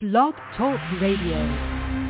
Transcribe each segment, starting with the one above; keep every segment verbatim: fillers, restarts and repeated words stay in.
Blog Talk Radio.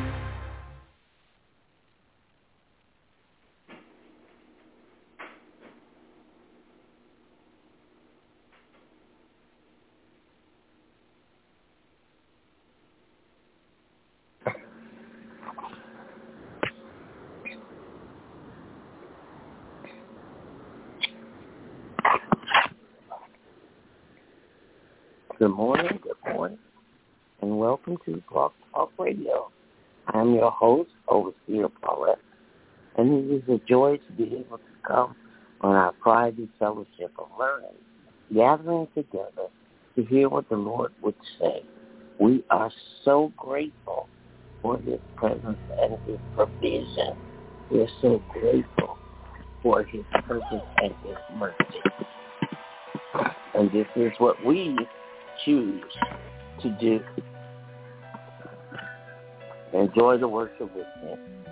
Good morning, good morning, and welcome to Blog Talk Radio. I'm your host, Overseer Paulette, and it is a joy to be able to come on our Friday fellowship of learning, gathering together to hear what the Lord would say. We are so grateful for His presence and His provision. We're so grateful for His purpose and His mercy. And this is what we choose to do. Enjoy the worship with me.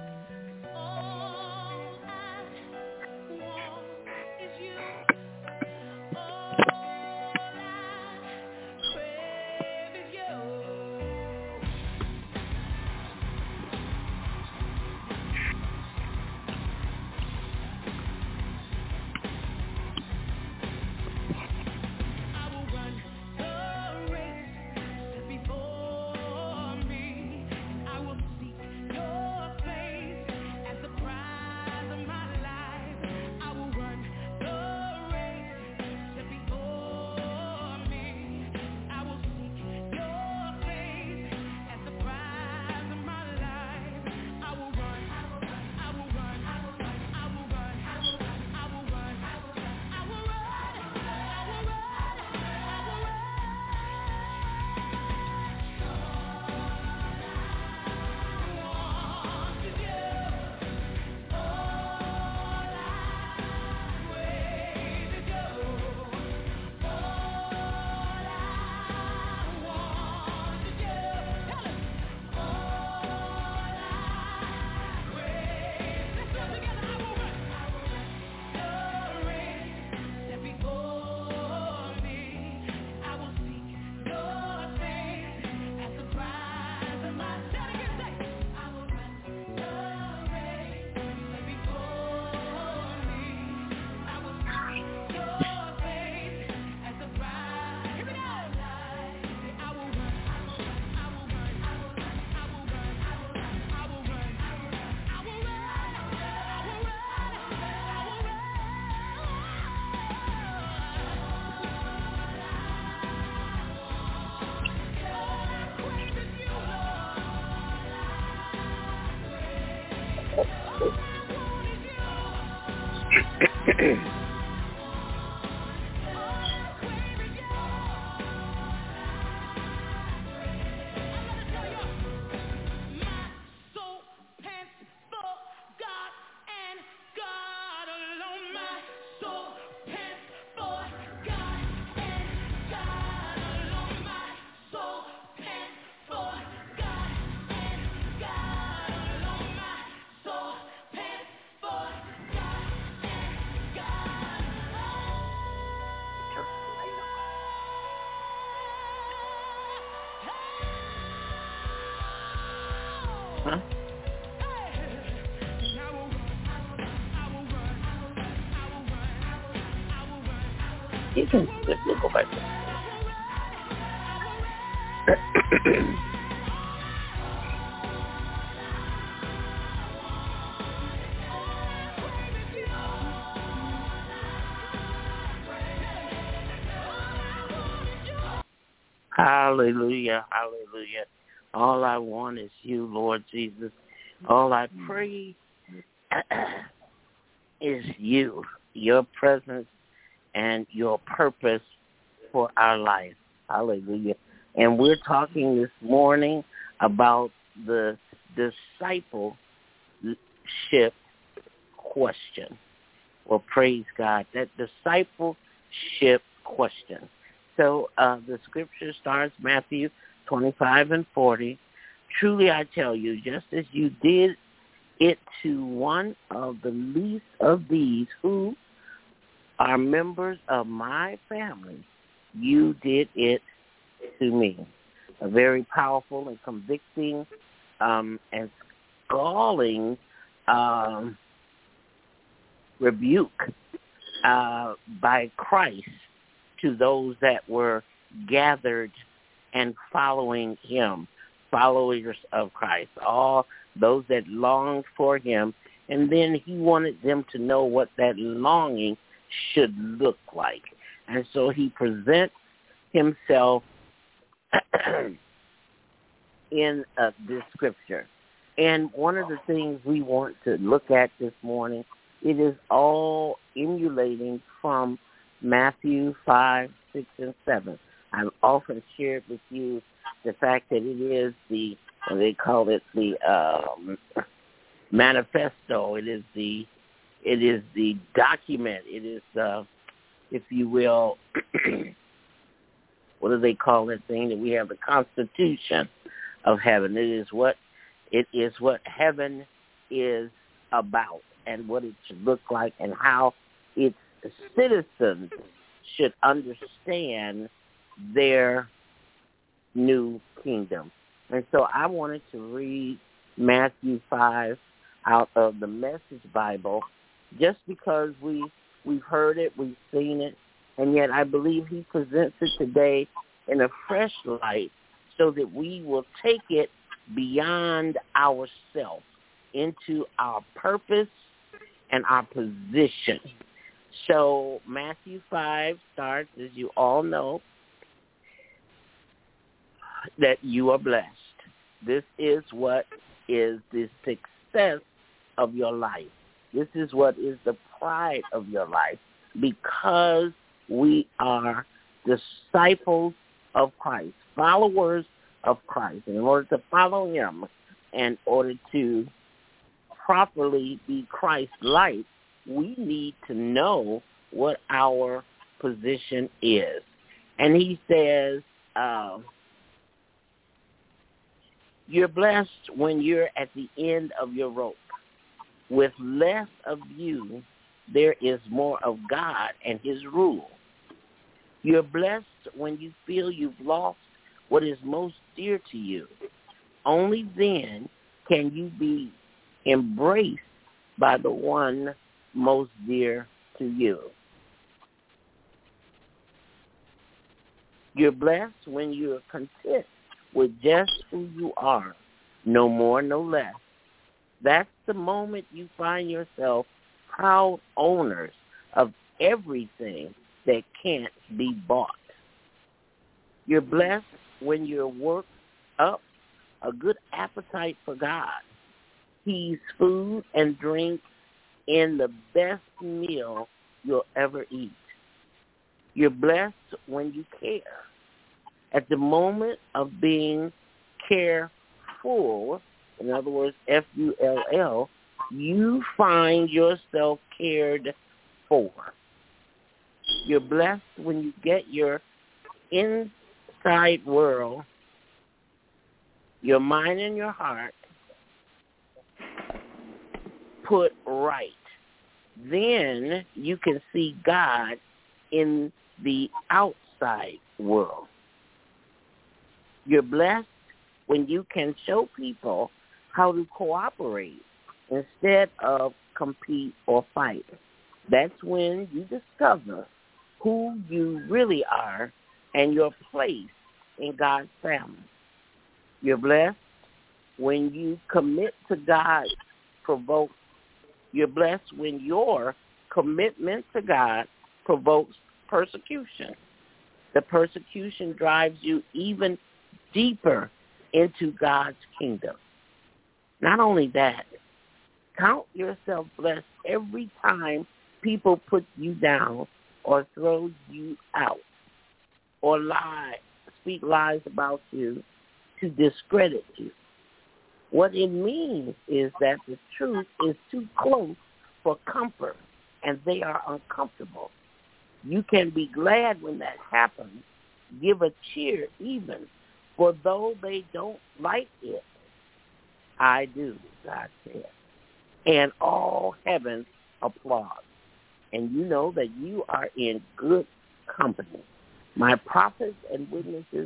Huh? You can just go back there. Hallelujah, hallelujah. All I want is you, Lord Jesus. All I pray is you, your presence, and your purpose for our life. Hallelujah. And we're talking this morning about the discipleship question. Well, praise God. That discipleship question. So uh, the scripture starts, Matthew twenty-five and forty. Truly I tell you, just as you did it to one of the least of these who are members of my family, you did it to me. a very powerful and convicting um, and scalding um, rebuke uh, by Christ to those that were gathered and following him, followers of Christ, all those that longed for him. And then he wanted them to know what that longing should look like. And so he presents himself in uh, this scripture. And one of the things we want to look at this morning, it is all emulating from Matthew five, six, and seven. I've often shared with you the fact that it is the, they call it the um, manifesto. It is the, it is the document. It is the, if you will, what do they call that thing that we have? The Constitution of heaven. It is what, it is what heaven is about and what it should look like and how its citizens should understand their new kingdom. And so I wanted to read Matthew five out of the Message Bible just because we, we've heard it, we've seen it, and yet I believe he presents it today in a fresh light so that we will take it beyond ourselves into our purpose and our position. So Matthew five starts, as you all know, that you are blessed. This is what is the success of your life. This is what is the pride of your life, because we are disciples of Christ, followers of Christ. In order to follow him, in order to properly be Christ-like, we need to know what our position is. And he says, uh, you're blessed when you're at the end of your rope. With less of you, there is more of God and his rule. You're blessed when you feel you've lost what is most dear to you. Only then can you be embraced by the one most dear to you. You're blessed when you're content with just who you are, no more, no less. That's the moment you find yourself proud owners of everything that can't be bought. You're blessed when you work up a good appetite for God. He's food and drink in the best meal you'll ever eat. You're blessed when you care. At the moment of being careful, in other words, F U L L, you find yourself cared for. You're blessed when you get your inside world, your mind and your heart put right. Then you can see God in the outside world. You're blessed when you can show people how to cooperate instead of compete or fight. That's when you discover who you really are and your place in God's family. You're blessed when you commit to God provokes. You're blessed when your commitment to God provokes persecution. The persecution drives you even deeper into God's kingdom. Not only that, count yourself blessed every time people put you down or throw you out or lie, speak lies about you to discredit you. What it means is that the truth is too close for comfort, and they are uncomfortable. You can be glad when that happens. Give a cheer even, for though they don't like it, I do, God said. And all heaven applauds. And you know that you are in good company. My prophets and witnesses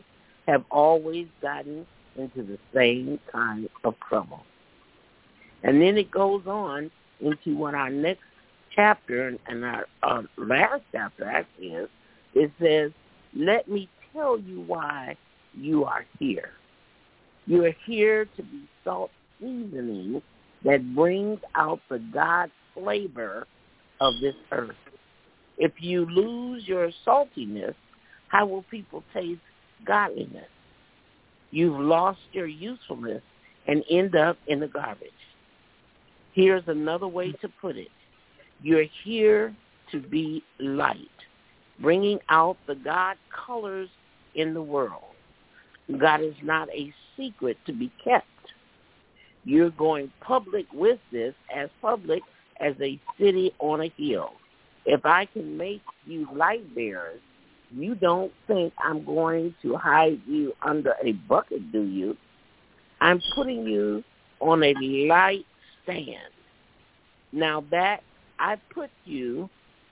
have always gotten into the same kind of trouble. And then it goes on into what our next chapter and our, our last chapter actually is. It says, let me tell you why you are here. You are here to be salt seasoning that brings out the God flavor of this earth. If you lose your saltiness, how will people taste godliness? You've lost your usefulness and end up in the garbage. Here's another way to put it. You're here to be light, bringing out the God colors in the world. God is not a secret to be kept. You're going public with this, as public as a city on a hill. If I can make you light bearers, you don't think I'm going to hide you under a bucket, do you? I'm putting you on a light stand. Now that I put you,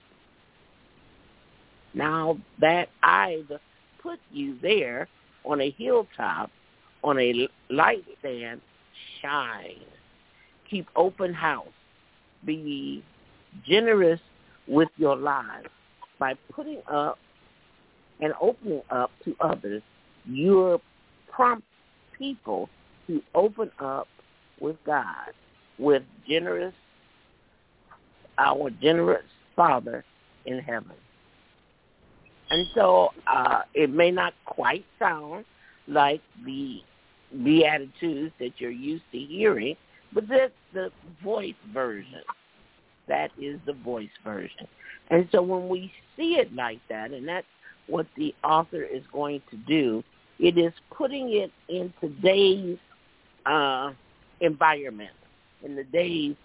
now that I've put you there on a hilltop, on a light stand, shine. Keep open house. Be generous with your lives. By putting up and opening up to others, you're prompt people to open up with God, with generous, our generous Father in heaven. And so uh, it may not quite sound like the Beatitudes that you're used to hearing, but that's the voice version. That is the voice version. And so when we see it like that, and that's what the author is going to do, it is putting it in today's uh, environment, in the day's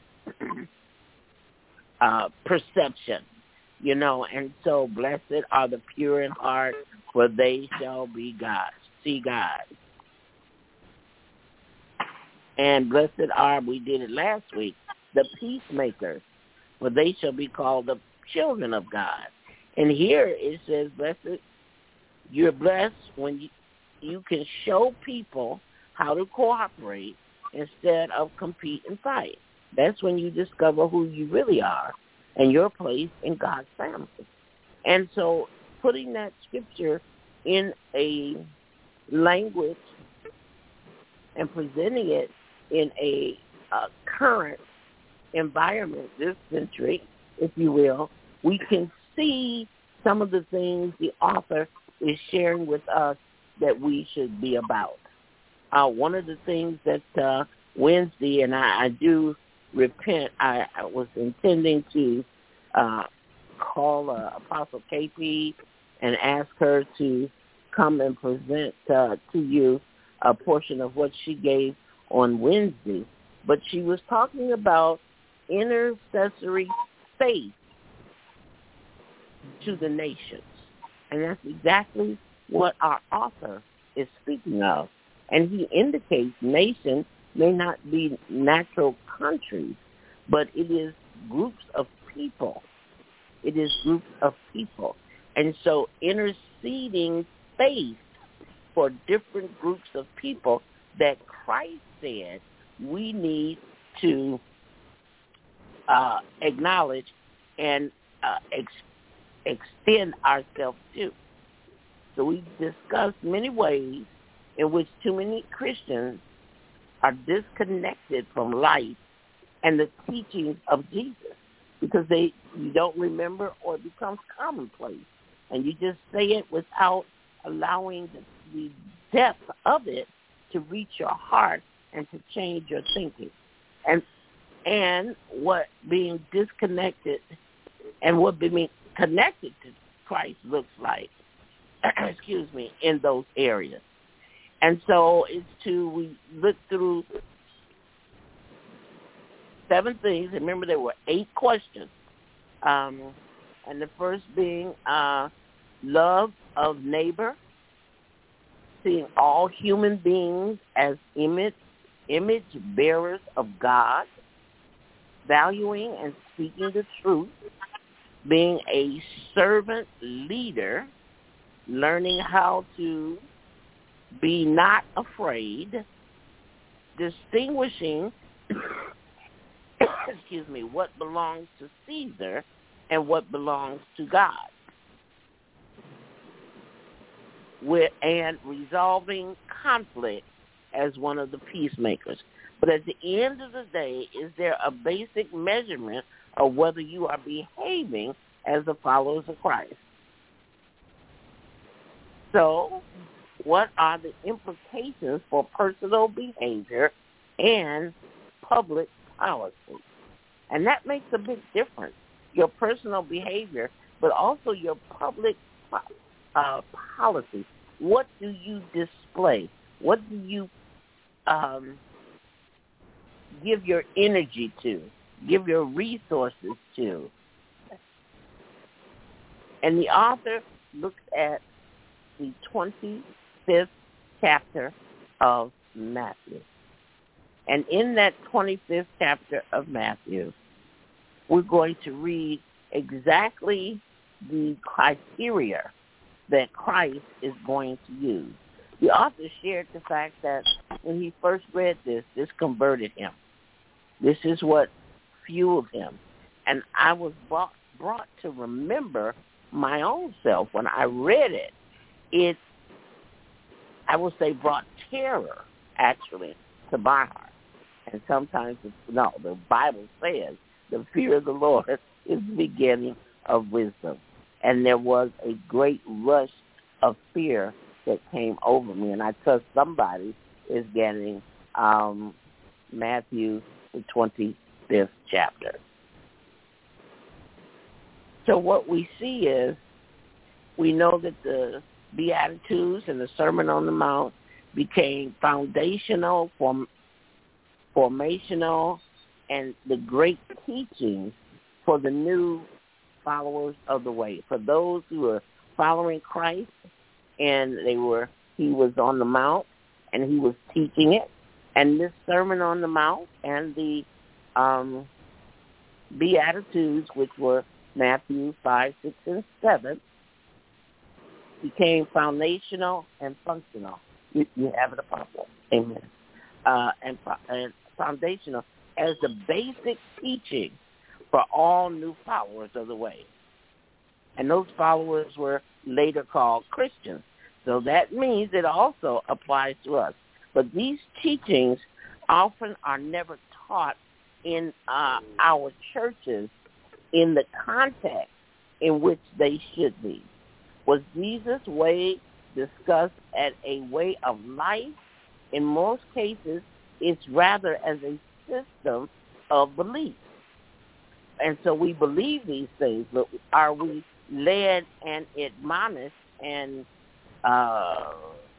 uh, perception, you know. And so blessed are the pure in heart, for they shall be God, see God. And blessed are, we did it last week, the peacemakers, for they shall be called the children of God. And here it says, blessed, you're blessed when you, you can show people how to cooperate instead of compete and fight. That's when you discover who you really are and your place in God's family. And so putting that scripture in a language and presenting it in a uh, current environment, this century, if you will, we can see some of the things the author is sharing with us that we should be about. Uh, one of the things that uh, Wednesday, and I, I do repent, I, I was intending to uh, call uh, Apostle K P and ask her to come and present uh, to you a portion of what she gave on Wednesday. But she was talking about intercessory faith to the nations. And that's exactly what our author is speaking of. And he indicates nations may not be natural countries, but it is groups of people. It is groups of people. And so interceding faith for different groups of people that Christ said we need to uh, acknowledge and uh, ex- extend ourselves to. So we discussed many ways in which too many Christians are disconnected from life and the teachings of Jesus because they you don't remember or it becomes commonplace. And you just say it without allowing the, the depth of it to reach your heart and to change your thinking. And and what being disconnected and what being connected to Christ looks like, excuse me, in those areas. And so it's to, we look through seven things. Remember, there were eight questions. Um, and the first being uh, love of neighbor, seeing all human beings as image, image bearers of God, valuing and speaking the truth, being a servant leader, learning how to be not afraid, distinguishing, excuse me, what belongs to Caesar and what belongs to God, with, and resolving conflict as one of the peacemakers. But at the end of the day, is there a basic measurement of whether you are behaving as the followers of Christ? So, what are the implications for personal behavior and public policy? And that makes a big difference. Your personal behavior, but also your public uh, policy. What do you display? What do you um, give your energy to? Give your resources to? And the author looks at the twenty-fifth chapter of Matthew. And in that twenty-fifth chapter of Matthew, we're going to read exactly the criteria that Christ is going to use. The author shared the fact that when he first read this, this converted him. This is what fueled him. And I was brought, brought to remember my own self when I read it. It, I would say, brought terror, actually, to my heart. And sometimes, no, the Bible says the fear of the Lord is the beginning of wisdom. And there was a great rush of fear that came over me. And I trust somebody is getting um, Matthew, the twenty-fifth chapter. So what we see is, we know that the Beatitudes and the Sermon on the Mount became foundational, form, formational, and the great teachings for the new followers of the way. For those who are following Christ, and they were, he was on the Mount, and he was teaching it. And this Sermon on the Mount and the um, Beatitudes, which were Matthew five, six, and seven, became foundational and functional. You, you have it, Apostle. Amen. Uh, and, and foundational as the basic teaching for all new followers of the way. And those followers were later called Christians. So that means it also applies to us. But these teachings often are never taught in uh, our churches in the context in which they should be. Was Jesus' way discussed as a way of life? In most cases, it's rather as a system of belief. And so we believe these things, but are we led and admonished and uh,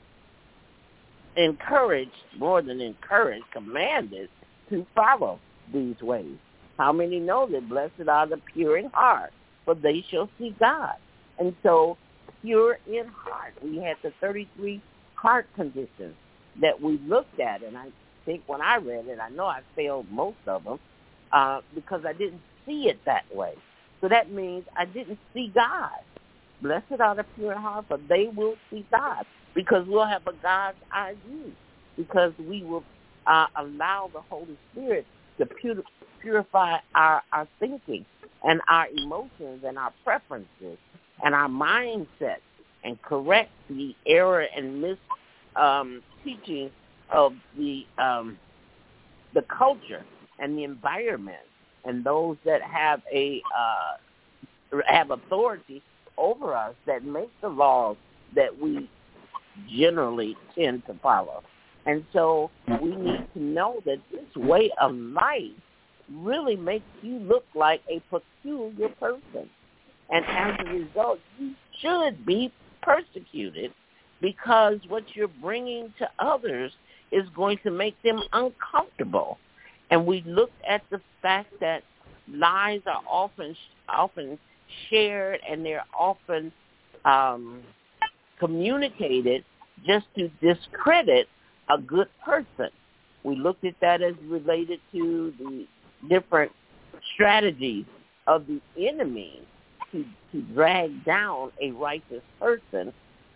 encouraged, more than encouraged, commanded to follow these ways? How many know that blessed are the pure in heart, for they shall see God? And so pure in heart, we had the thirty-three heart conditions that we looked at, and I think when I read it, I know I failed most of them uh, because I didn't see it that way. So that means I didn't see God. Blessed are the pure in heart, for they will see God, because we'll have a God's eye view, because we will uh, allow the Holy Spirit to pur- purify our, our thinking and our emotions and our preferences and our mindset, and correct the error and mis um, teaching of the um, the culture and the environment, and those that have a uh, have authority over us that make the laws that we generally tend to follow. And so we need to know that this way of life really makes you look like a peculiar person. And as a result, you should be persecuted, because what you're bringing to others is going to make them uncomfortable. And we looked at the fact that lies are often often shared, and they're often um, communicated just to discredit a good person. We looked at that as related to the different strategies of the enemy to, to drag down a righteous person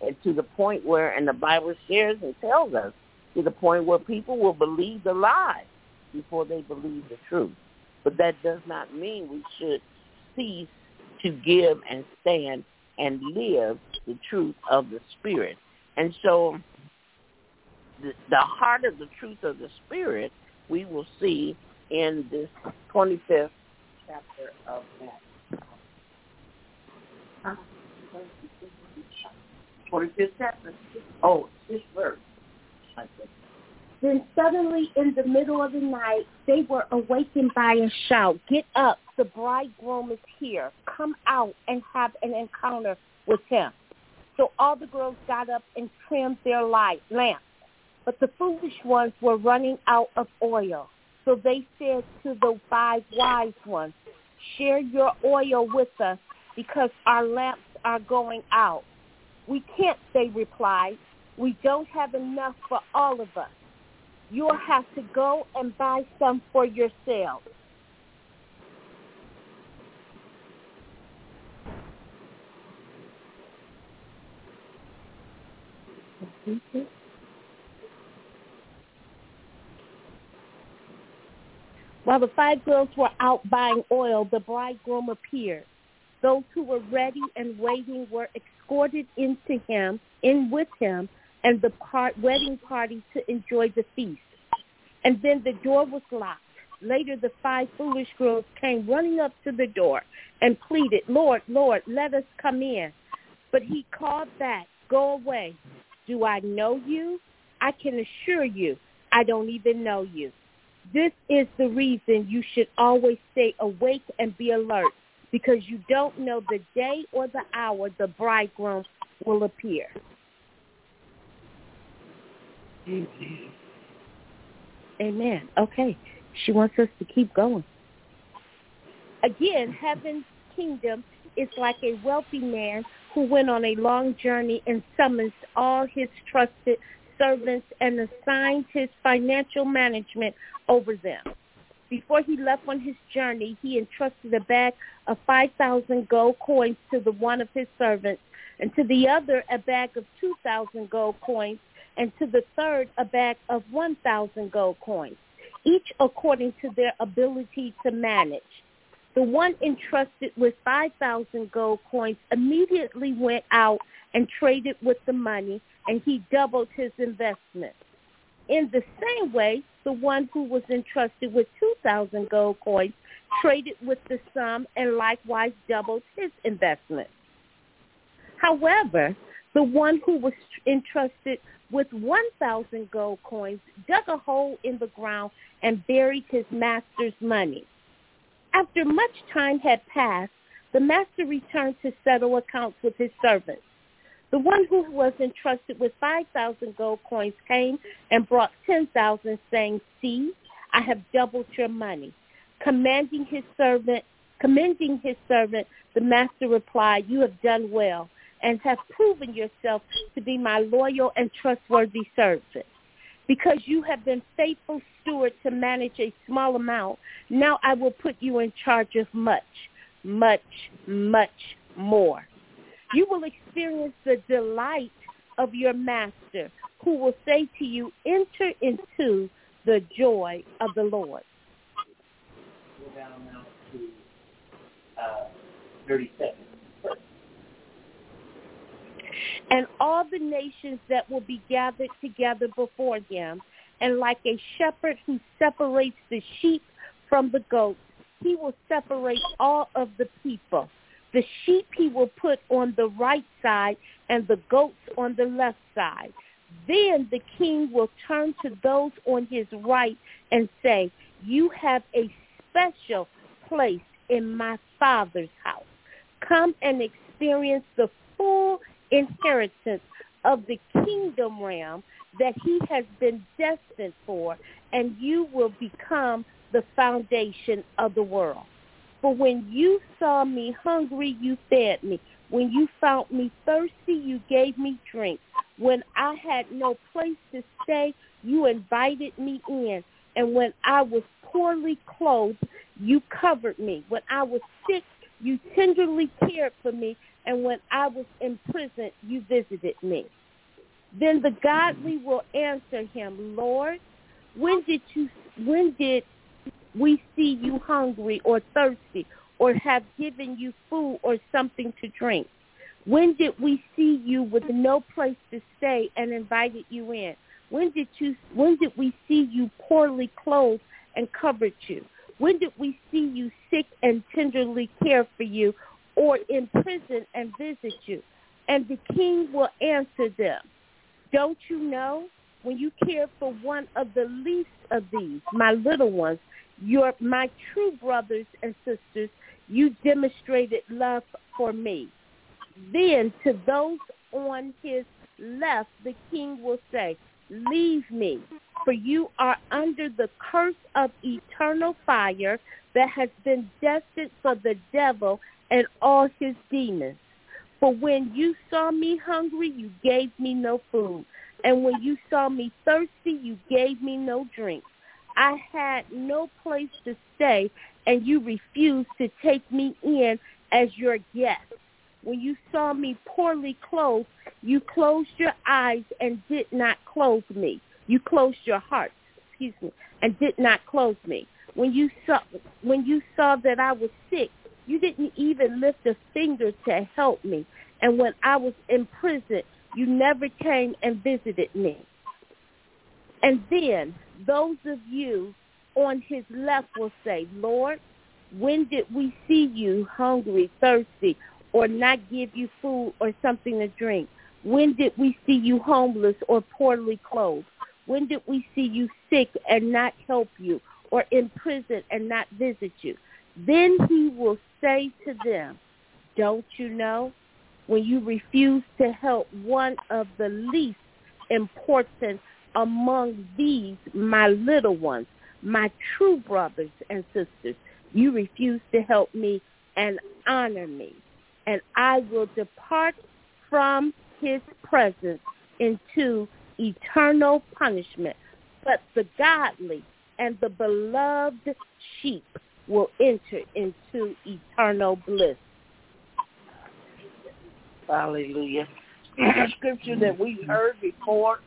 and to the point where, and the Bible shares and tells us, to the point where people will believe the lie before they believe the truth. But that does not mean we should cease to give and stand and live the truth of the Spirit. And so the, the heart of the truth of the Spirit we will see in this twenty-fifth chapter of Matthew. Huh? twenty-fifth chapter. Oh, this verse. Then suddenly in the middle of the night, they were awakened by a shout, "Get up, the bridegroom is here. Come out and have an encounter with him." So all the girls got up and trimmed their light lamps. But the foolish ones were running out of oil. So they said to the five wise ones, "Share your oil with us, because our lamps are going out." "We can't," they replied. "We don't have enough for all of us. You'll have to go and buy some for yourselves." While the five girls were out buying oil, the bridegroom appeared. Those who were ready and waiting were escorted into him, in with him, and the part, wedding party to enjoy the feast. And then the door was locked. Later, the five foolish girls came running up to the door and pleaded, "Lord, Lord, let us come in." But he called back, "Go away. Do I know you? I can assure you, I don't even know you." This is the reason you should always stay awake and be alert, because you don't know the day or the hour the bridegroom will appear. Amen. Amen. Okay. She wants us to keep going. Again, heaven's kingdom is like a wealthy man who went on a long journey and summoned all his trusted servants and assigned his financial management over them. Before he left on his journey, he entrusted a bag of five thousand gold coins to the one of his servants, and to the other a bag of two thousand gold coins, and to the third a bag of one thousand gold coins, each according to their ability to manage. The one entrusted with five thousand gold coins immediately went out and traded with the money, and he doubled his investment. In the same way, the one who was entrusted with two thousand gold coins traded with the sum and likewise doubled his investment. However, the one who was entrusted with one thousand gold coins dug a hole in the ground and buried his master's money. After much time had passed, the master returned to settle accounts with his servants. The one who was entrusted with five thousand gold coins came and brought ten thousand, saying, "See, I have doubled your money." Commanding his servant, commending his servant, the master replied, "You have done well and have proven yourself to be my loyal and trustworthy servant. Because you have been faithful steward to manage a small amount, now I will put you in charge of much, much, much more. You will experience the delight of your master, who will say to you, 'Enter into the joy of the Lord.'" Go down now to uh, thirty-seven. "And all the nations that will be gathered together before him, and like a shepherd who separates the sheep from the goats, he will separate all of the people. The sheep he will put on the right side and the goats on the left side. Then the king will turn to those on his right and say, 'You have a special place in my Father's house. Come and experience the full inheritance of the kingdom realm that he has been destined for, and you will become the foundation of the world. For when you saw me hungry, you fed me. When you found me thirsty, you gave me drink. When I had no place to stay, you invited me in. And when I was poorly clothed, you covered me. When I was sick, you tenderly cared for me. and when I was in prison, you visited me. Then the godly will answer him, Lord, when did you, when did we see you hungry or thirsty or have given you food or something to drink? When did we see you with no place to stay and invited you in? When did you, when did we see you poorly clothed and covered you? When did we see you sick and tenderly care for you, or in prison and visit you? And the king will answer them, don't you know, when you cared for one of the least of these, my little ones, your my true brothers and sisters, you demonstrated love for me. Then to those on his left, the king will say, leave me, for you are under the curse of eternal fire that has been destined for the devil and all his demons. For when you saw me hungry, you gave me no food, and when you saw me thirsty, you gave me no drink. I had no place to stay, and you refused to take me in as your guest. When you saw me poorly clothed, you closed your eyes and did not clothe me. You closed your heart, excuse me, and did not clothe me. When you saw when you saw that I was sick, you didn't even lift a finger to help me. And when I was in prison, you never came and visited me. And then those of you on his left will say, Lord, when did we see you hungry, thirsty, or not give you food or something to drink? When did we see you homeless or poorly clothed? When did we see you sick and not help you, or in prison and not visit you? Then he will say to them, don't you know, when you refuse to help one of the least important among these, my little ones, my true brothers and sisters, you refuse to help me and honor me, and I will depart from his presence into eternal punishment. But the godly and the beloved sheep will enter into eternal bliss. Hallelujah. The scripture that we heard before,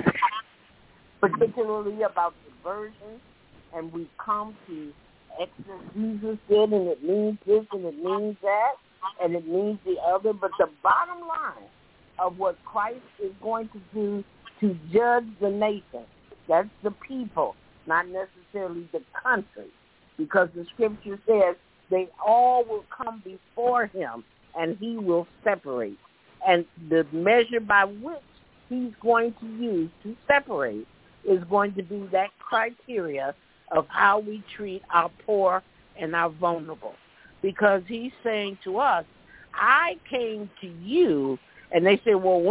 particularly about conversion, and we come to Exodus, Jesus did, and it means this, and it means that, and it means the other. But the bottom line of what Christ is going to do to judge the nation, that's the people, not necessarily the country, because the scripture says they all will come before him, and he will separate. And the measure by which he's going to use to separate is going to be that criteria of how we treat our poor and our vulnerable. Because he's saying to us, I came to you, and they say, well,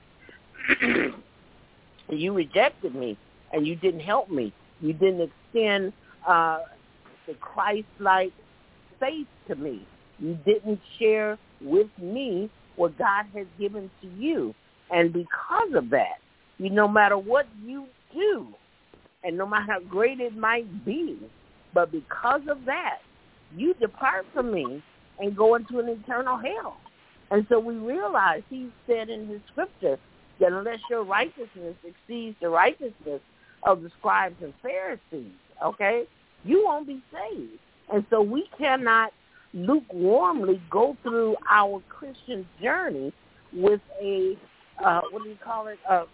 when? You rejected me, and you didn't help me. You didn't extend uh, the Christ-like faith to me. You didn't share with me what God has given to you. And because of that, you, no matter what you do, and no matter how great it might be, but because of that, you depart from me and go into an eternal hell. And so we realize he said in his scripture that unless your righteousness exceeds the righteousness of the scribes and Pharisees, okay, you won't be saved. And so we cannot lukewarmly go through our Christian journey with a, uh, what do you call it, uh,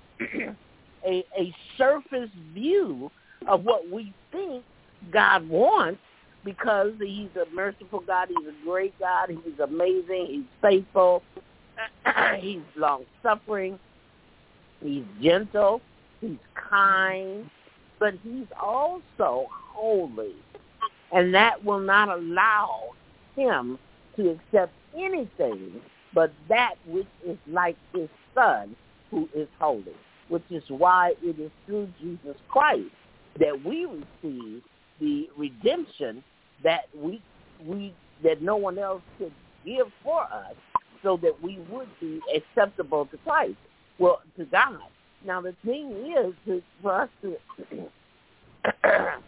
a, a surface view of what we think God wants, because he's a merciful God, he's a great God, he's amazing, he's faithful, he's long-suffering, he's gentle, he's kind, but he's also holy. And that will not allow him to accept anything but that which is like his Son, who is holy, which is why it is through Jesus Christ that we receive the redemption that we we that no one else could give for us, so that we would be acceptable to Christ, well, to God. Now the thing is, to, for us to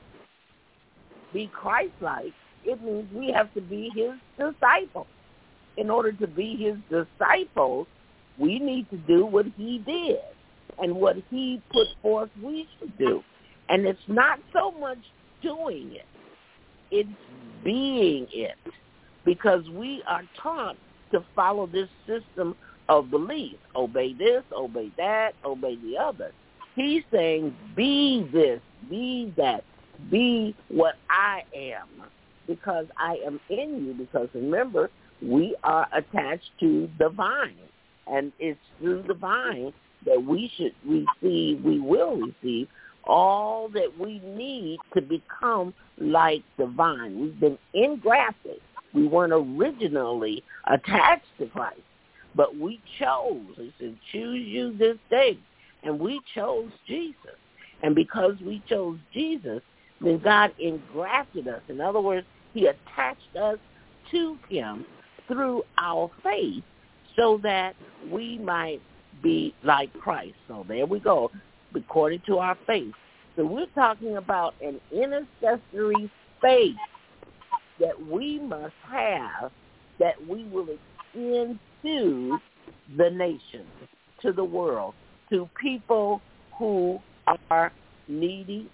be Christ-like, it means we have to be his disciple. in order to be his disciples, we need to do what he did and what he put forth we should do. And it's not so much doing it. It's being it, because we are taught to follow this system of belief. Obey this, obey that, obey the other. He's saying, be this, be that, be what I am, because I am in you. Because remember, we are attached to the vine, and it's through the vine that we should receive, we will receive all that we need to become like the vine. We've been engrafted. We weren't originally attached to Christ, but we chose. He said, choose you this day. And we chose Jesus. And because we chose Jesus, then God engrafted us. In other words, he attached us to him through our faith so that we might be like Christ. So there we go, according to our faith. So we're talking about an intercessory faith that we must have, that we will extend to the nations, to the world, to people who are needy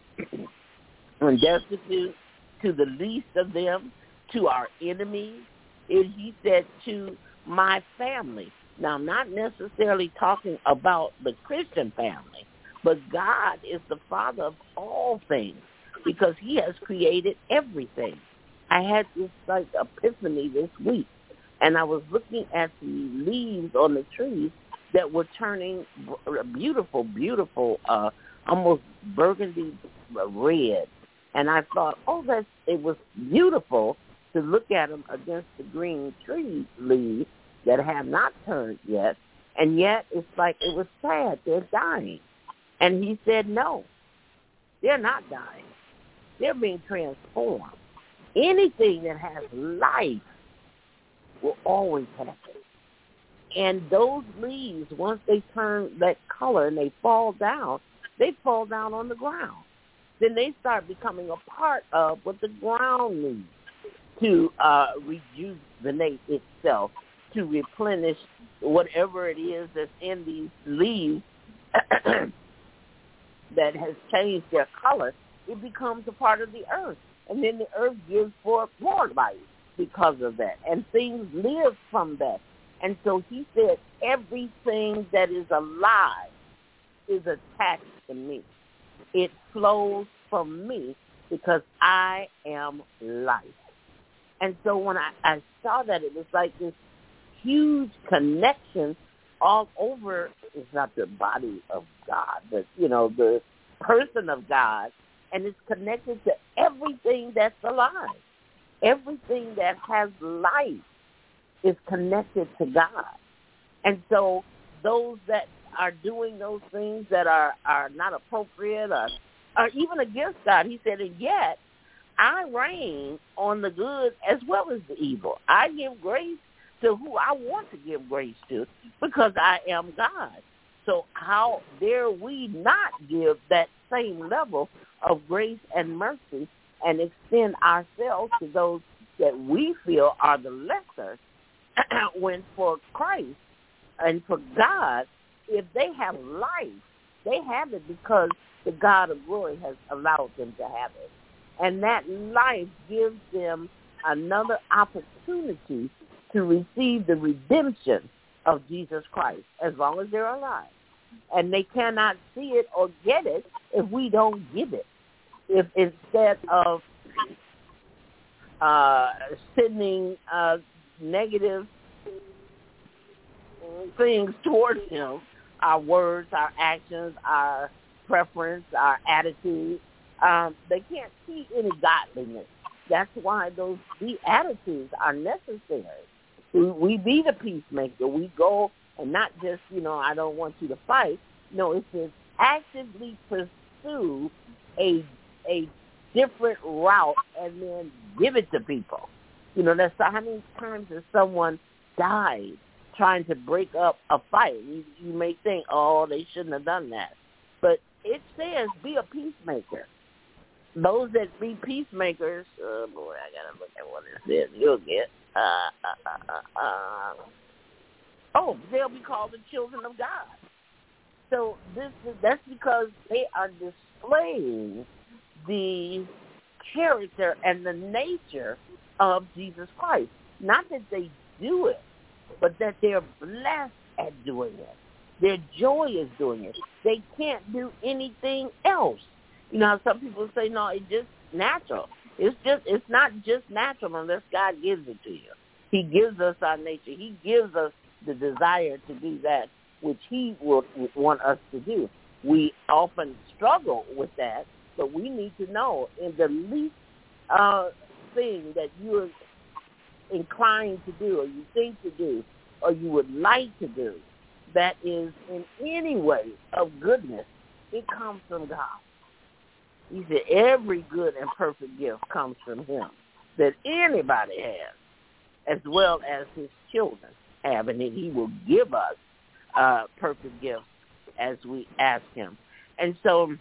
and destitute, to the least of them, to our enemies. And he said, to my family. Now, not necessarily talking about the Christian family, but God is the Father of all things, because he has created everything. I had this like epiphany this week, and I was looking at the leaves on the trees that were turning beautiful, beautiful, uh, almost burgundy red. And I thought, oh, that's, it was beautiful to look at them against the green tree leaves that have not turned yet. And yet it's like it was sad. They're dying. And he said, no, they're not dying. They're being transformed. Anything that has life will always happen. And those leaves, once they turn that color and they fall down, they fall down on the ground. Then they start becoming a part of what the ground needs to uh, rejuvenate itself, to replenish whatever it is that's in these leaves that has changed their color. It becomes a part of the earth. And then the earth gives forth more life because of that. And things live from that. And so he said, everything that is alive is attached to me. It flows from me because I am life. And so when I, I saw that, it was like this huge connection all over. It's not the body of God, but, you know, the person of God. And it's connected to everything that's alive. Everything that has life is connected to God. And so those that are doing those things that are, are not appropriate or, or even against God, he said, and yet I reign on the good as well as the evil. I give grace to who I want to give grace to because I am God. So how dare we not give that same level of grace and mercy and extend ourselves to those that we feel are the lesser, when for Christ and for God, if they have life, they have it because the God of glory has allowed them to have it. And that life gives them another opportunity to receive the redemption of Jesus Christ as long as they're alive. And they cannot see it or get it if we don't give it. If instead of uh, sending uh, negative things towards him, our words, our actions, our preference, our attitude, um, they can't see any godliness. That's why those the attitudes are necessary. We, we be the peacemaker. We go and not just, you know, I don't want you to fight. No, it says actively pursue a a different route and then give it to people. You know, that's how many times has someone died trying to break up a fight. You, you may think, oh, they shouldn't have done that. But it says be a peacemaker. those that be peacemakers, oh boy, I gotta look at what it says. You'll get. Uh, uh, uh, uh, uh, oh, they'll be called the children of God. So this is, that's because they are displaying the character and the nature of Jesus Christ. Not that they do it, but that they're blessed at doing it. Their joy is doing it. They can't do anything else. You know how some people say, no, it's just natural. It's just, it's not just natural unless God gives it to you. He gives us our nature. He gives us the desire to do that which he would want us to do. We often struggle with that, but we need to know in the least uh, thing that you're inclined to do or you think to do or you would like to do that is in any way of goodness, it comes from God. He said every good and perfect gift comes from him that anybody has, as well as his children have, and that he will give us uh, perfect gifts as we ask him. And so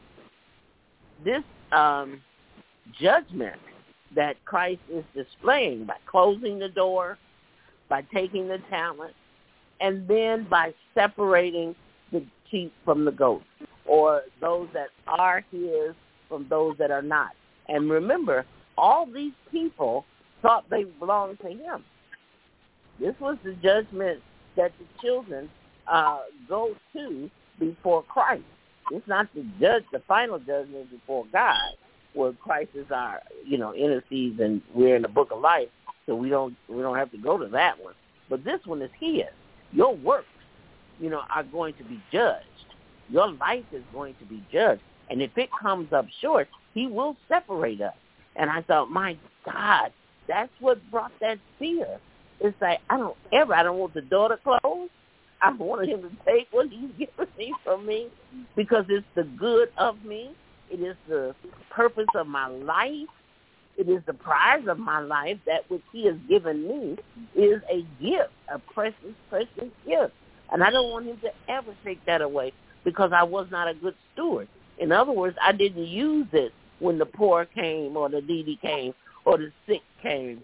this um, judgment that Christ is displaying by closing the door, by taking the talent, and then by separating the sheep from the goats, or those that are his from those that are not. And remember, all these people thought they belonged to him. This was the judgment that the children uh, go to before Christ. It's not the judge, the final judgment before God, where Christ is our, you know, intercedes, and we're in the book of life, so we don't we don't have to go to that one. But this one is his. Your works, you know, are going to be judged. Your life is going to be judged. And if it comes up short, he will separate us. And I thought, my God, that's what brought that fear. It's like, I don't ever, I don't want the door to close. I wanted him to take what he's given me from me because it's the good of me. It is the purpose of my life. It is the prize of my life. That which he has given me is a gift, a precious, precious gift. And I don't want him to ever take that away because I was not a good steward. In other words, I didn't use it when the poor came or the needy came or the sick came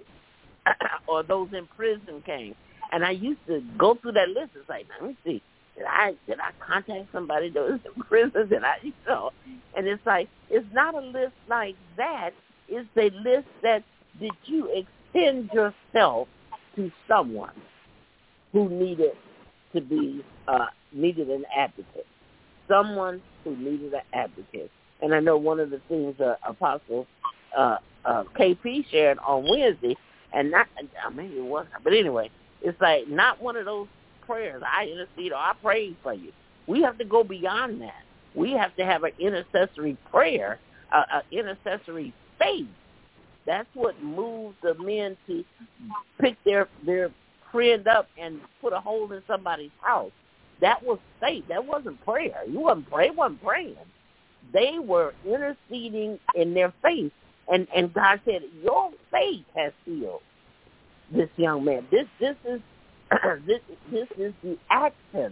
or those in prison came. And I used to go through that list. It's like, let me see, did I did I contact somebody that was in prison? Did I, you know? And it's like, it's not a list like that. It's a list that did you extend yourself to someone who needed to be uh, needed an advocate, someone who needed an advocate. And I know one of the things uh, Apostle uh, uh, K P shared on Wednesday, and not uh, maybe it wasn't, but anyway, it's like not one of those prayers, I intercede or I pray for you. We have to go beyond that. We have to have an intercessory prayer, uh, an intercessory faith. That's what moves the men to pick their, their friend up and put a hole in somebody's house. That was faith. That wasn't prayer. You wasn't praying. wasn't praying. They were interceding in their faith. And, and God said, your faith has healed this young man. This this is this this is the action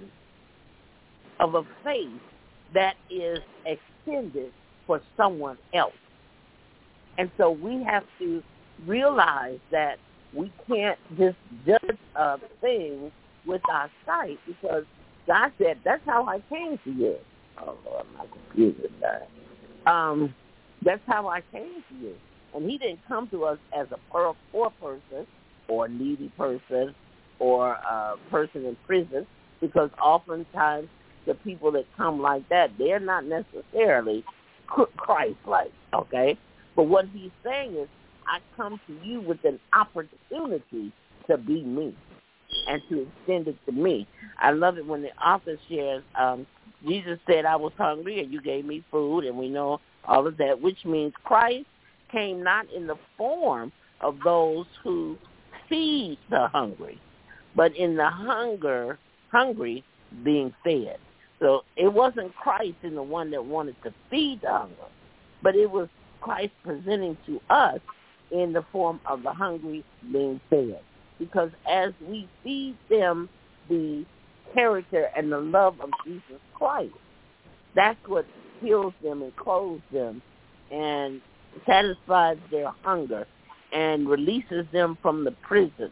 of a faith that is extended for someone else. And so we have to realize that we can't just judge a thing with our sight because God said, that's how I came to you. Oh, Lord, my computer died. Um, that's how I came to you. And he didn't come to us as a poor, poor person or a needy person or a person in prison, because oftentimes the people that come like that, they're not necessarily Christ-like, okay? But what he's saying is, I come to you with an opportunity to be me and to extend it to me. I love it when the author shares, um, Jesus said, I was hungry and you gave me food, and we know all of that, which means Christ came not in the form of those who feed the hungry, but in the hunger, hungry being fed. So it wasn't Christ in the one that wanted to feed the hunger, but it was Christ presenting to us in the form of the hungry being fed. Because as we feed them the character and the love of Jesus Christ, that's what heals them and clothes them and satisfies their hunger and releases them from the prison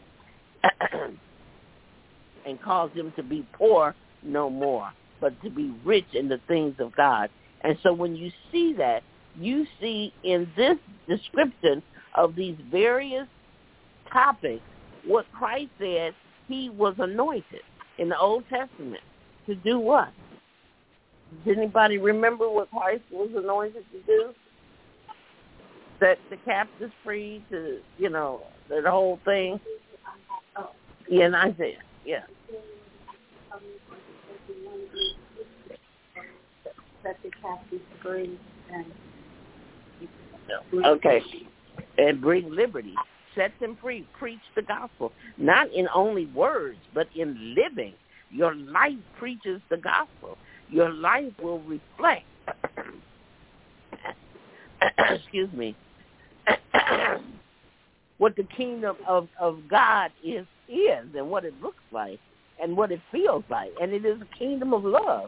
and cause them to be poor no more, but to be rich in the things of God. And so when you see that, you see in this description of these various topics what Christ said he was anointed in the Old Testament to do what? Does anybody remember what Christ was anointed to do? Set the captives free, to, you know, the whole thing. Yeah, and Isaiah, yeah. Set the captives free. And okay. And bring liberty. Set them free. Preach the gospel. Not in only words, but in living. Your life preaches the gospel. Your life will reflect, excuse me, what the kingdom of, of God is, is and what it looks like and what it feels like. And it is a kingdom of love.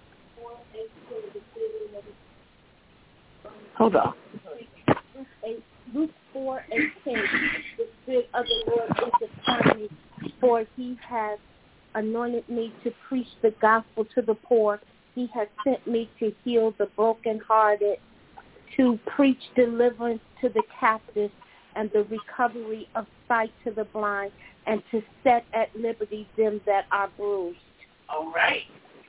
Hold on. Luke four eighteen. The Spirit of the Lord is upon me, for he has anointed me to preach the gospel to the poor. He has sent me to heal the brokenhearted, to preach deliverance to the captives and the recovery of sight to the blind, and to set at liberty them that are bruised. All right.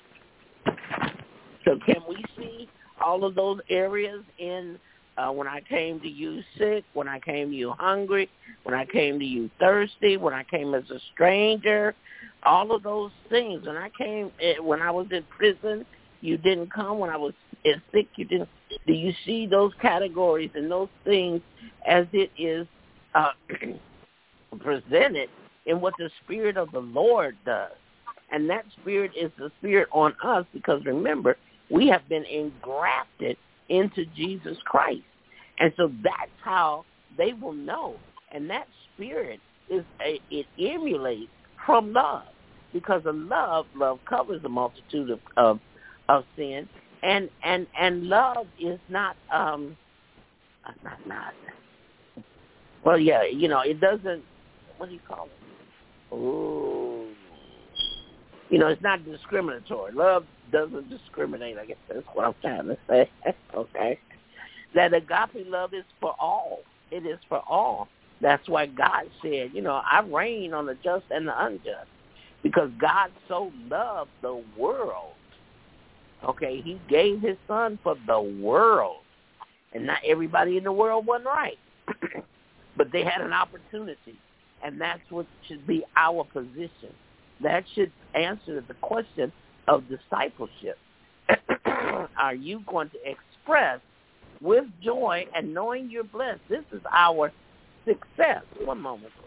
So can we see all of those areas in uh, when I came to you sick, when I came to you hungry, when I came to you thirsty, when I came as a stranger, all of those things. When I came, when I was in prison, you didn't come. When I was sick, you didn't. Do you see those categories and those things as it is uh, presented in what the Spirit of the Lord does? And that Spirit is the Spirit on us because, remember, we have been engrafted into Jesus Christ. And so that's how they will know. And that Spirit, is a, it emulates from love, because of love, love covers a multitude of, of, of sin. And, and and love is not, um, not, not, well, yeah, you know, it doesn't, what do you call it? Ooh. You know, it's not discriminatory. Love doesn't discriminate, I guess that's what I'm trying to say. Okay. That agape love is for all. It is for all. That's why God said, you know, I reign on the just and the unjust, because God so loved the world. Okay, he gave his son for the world. And not everybody in the world wasn't right. But they had an opportunity. And that's what should be our position. That should answer the question of discipleship. Are you going to express with joy and knowing you're blessed? This is our success. One moment, please.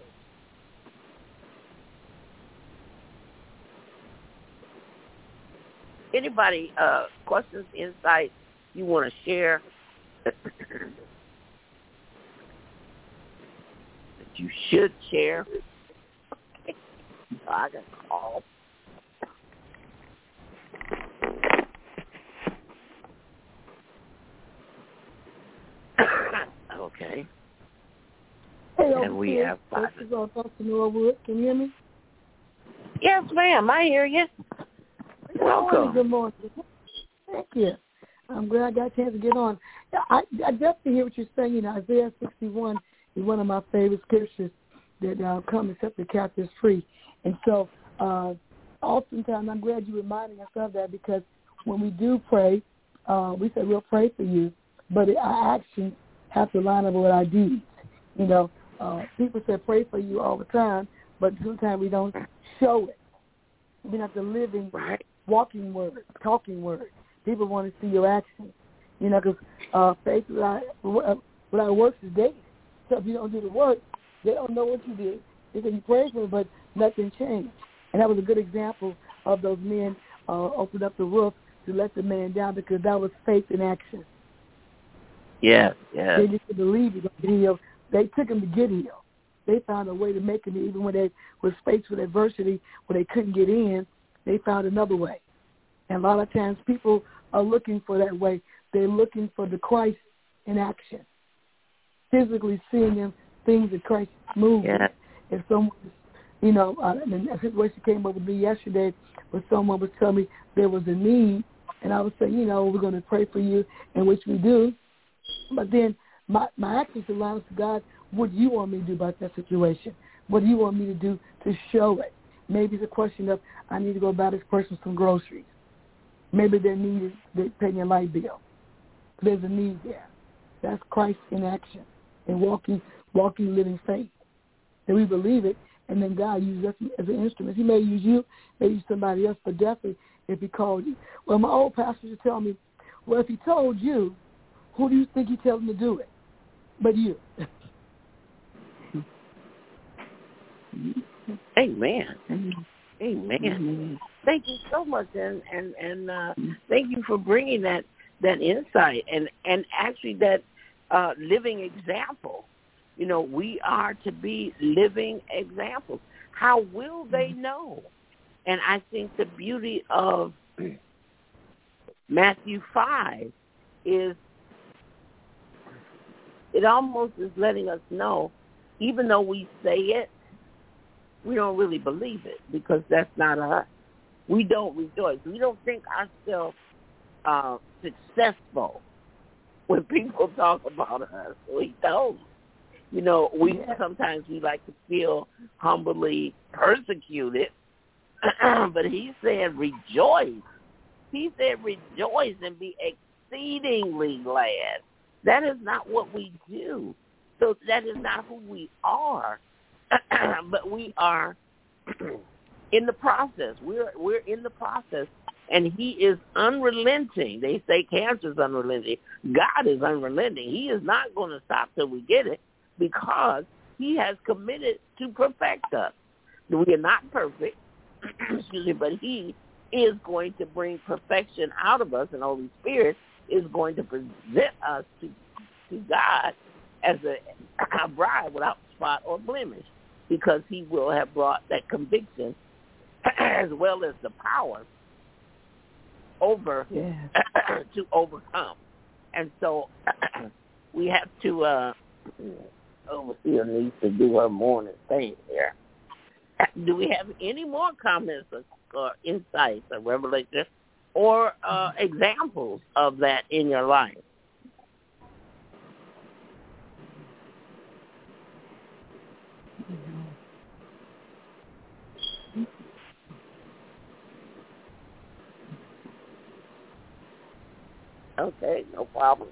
Anybody, uh, questions, insights you want to share that you should share? Okay. I got a call. Okay. Hey, and we have five. This is all Doctor Norwood. Can you hear me? Yes, ma'am. I hear you. Welcome. Good morning. Thank you. I'm glad I got a chance to get on. I, I definitely hear what you're saying. You know, Isaiah sixty-one is one of my favorite scriptures, that uh, come and set the captives free. And so uh, oftentimes I'm glad you're reminding us of that, because when we do pray, uh, we say we'll pray for you, but our actions have to line up with our deeds. You know, uh, people say pray for you all the time, but sometimes we don't show it. We're not the living, right, walking word, talking word. People want to see your actions. You know, because uh, faith without, without works is dead. So if you don't do the work, they don't know what you did. They say you prayed for it, but nothing changed. And that was a good example of those men uh, opened up the roof to let the man down, because that was faith in action. Yeah, yeah. They just believed he was going to get healed. They took him to get healed. They found a way to make him, even when they were faced with adversity, where they couldn't get in, they found another way. And a lot of times people are looking for that way. They're looking for the Christ in action. physically seeing them things that Christ moved. Yeah. If someone, you know, uh, and a situation came up with me yesterday where someone was telling me there was a need, and I was saying, you know, we're going to pray for you, and which we do. But then my, my actions align to God. What do you want me to do about that situation? What do you want me to do to show it? Maybe it's a question of, I need to go buy this person some groceries. Maybe their need is they're paying their light bill. There's a need there. That's Christ in action and walking, walking, living faith. And we believe it, and then God uses us as an instrument. He may use you, may use somebody else, but definitely if he called you. Well, my old pastor used to tell me, well, if he told you, who do you think he tells him to do it? But you. Amen. Amen. Thank you so much, and and and uh, thank you for bringing that that insight and and actually that uh, living example. You know, we are to be living examples. How will they know? And I think the beauty of Matthew five is it almost is letting us know, even though we say it, we don't really believe it because that's not us. We don't rejoice. We don't think ourselves uh, successful when people talk about us. We don't. You know, we sometimes we like to feel humbly persecuted, but he said rejoice. He said rejoice and be exceedingly glad. That is not what we do. So that is not who we are. But we are in the process. We're we're in the process, and he is unrelenting. They say cancer is unrelenting. God is unrelenting. He is not going to stop till we get it because he has committed to perfect us. We are not perfect, excuse me, but he is going to bring perfection out of us, and the Holy Spirit is going to present us to, to God as a, a bride without spot or blemish, because he will have brought that conviction as well as the power over yeah. to overcome. And so we have to, uh, overseer needs to do her morning thing here. Do we have any more comments or, or insights or revelation or uh, examples of that in your life? Okay, no problem.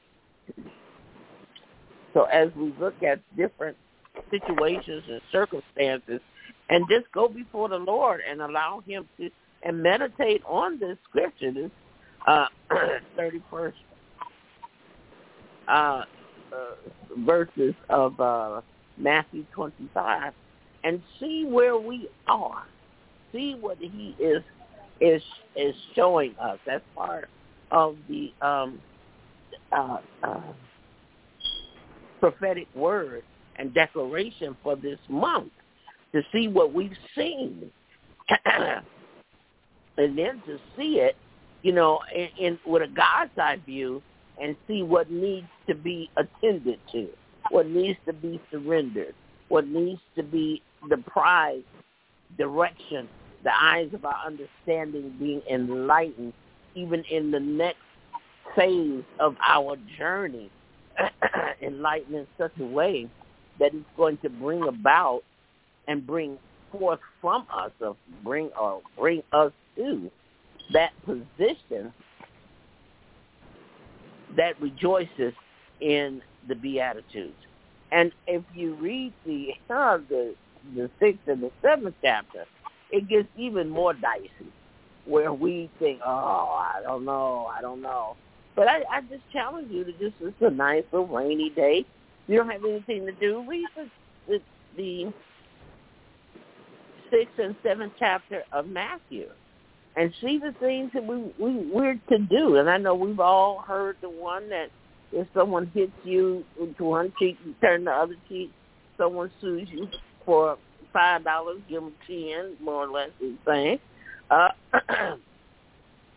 So as we look at different situations and circumstances, and just go before the Lord and allow him to, and meditate on this scripture, this uh, thirty-first uh, uh, verses of uh, Matthew twenty-five, and see where we are. See what he is is is showing us. That's part of the um, uh, uh, prophetic word and declaration for this month, to see what we've seen, and then to see it, you know, in, in with a God's eye view, and see what needs to be attended to, what needs to be surrendered, what needs to be the prize, direction, the eyes of our understanding being enlightened, even in the next phase of our journey, enlightened in such a way that it's going to bring about and bring forth from us, or bring or bring us to that position that rejoices in the Beatitudes. And if you read the uh, the the sixth and the seventh chapter, it gets even more dicey, where we think, oh, I don't know, I don't know. But I, I just challenge you to just, it's a nice little rainy day. You don't have anything to do. Read the, the, the sixth and seventh chapter of Matthew and see the things that we, we, we're to do. And I know we've all heard the one that if someone hits you with one cheek, you turn the other cheek. Someone sues you for five dollars, give them ten, more or less is saying. Uh,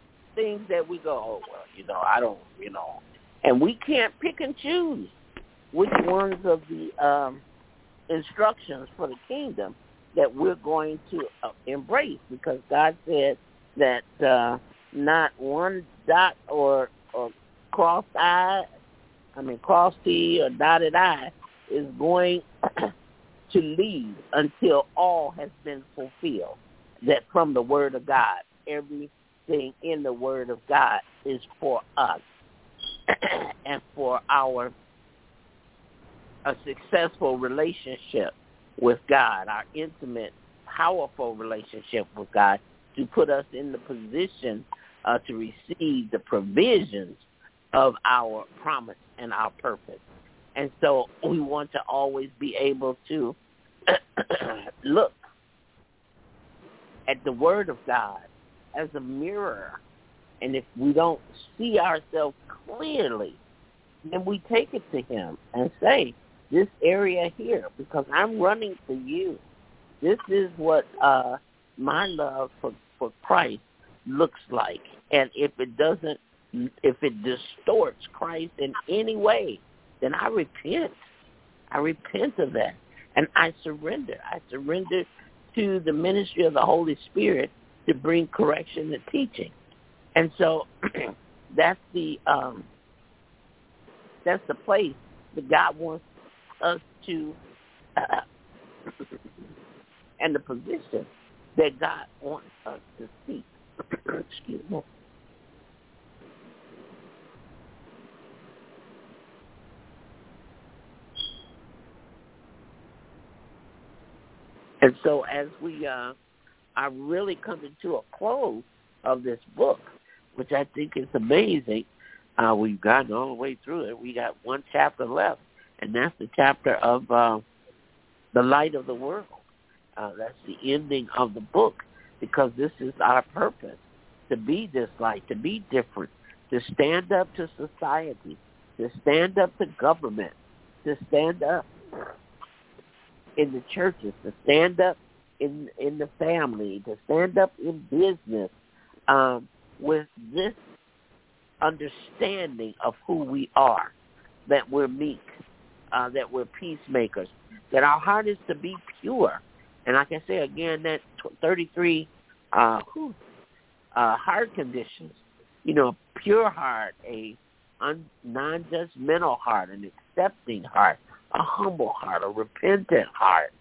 things that we go, oh, well, you know, I don't, you know. And we can't pick and choose. which ones of the um, instructions for the kingdom that we're going to uh, embrace, because God said that uh, not one dot or, or cross I, I mean cross T or dotted I is going to leave until all has been fulfilled. That from the Word of God, everything in the Word of God is for us and for our a successful relationship with God, our intimate, powerful relationship with God, to put us in the position uh, to receive the provisions of our promise and our purpose. And so we want to always be able to look at the Word of God as a mirror. And if we don't see ourselves clearly, then we take it to Him and say, this area here, because I'm running for you. This is what uh, my love for, for Christ looks like. And if it doesn't, if it distorts Christ in any way, then I repent. I repent of that. And I surrender. I surrender to the ministry of the Holy Spirit to bring correction and teaching. And so that's the um, that's the place that God wants us to, uh, and the position that God wants us to seek. Excuse me. And so as we uh, are really coming to a close of this book, which I think is amazing, uh, we've gotten all the way through it. We got one chapter left. And that's the chapter of uh, the light of the world. Uh, that's the ending of the book, because this is our purpose, to be this light, to be different, to stand up to society, to stand up to government, to stand up in the churches, to stand up in in the family, to stand up in business, um, with this understanding of who we are, that we're meek, Uh, that we're peacemakers, that our heart is to be pure. And like I say again, that thirty-three uh, whew, uh, heart conditions, you know, a pure heart, a un- non-judgmental heart, an accepting heart, a humble heart, a repentant heart,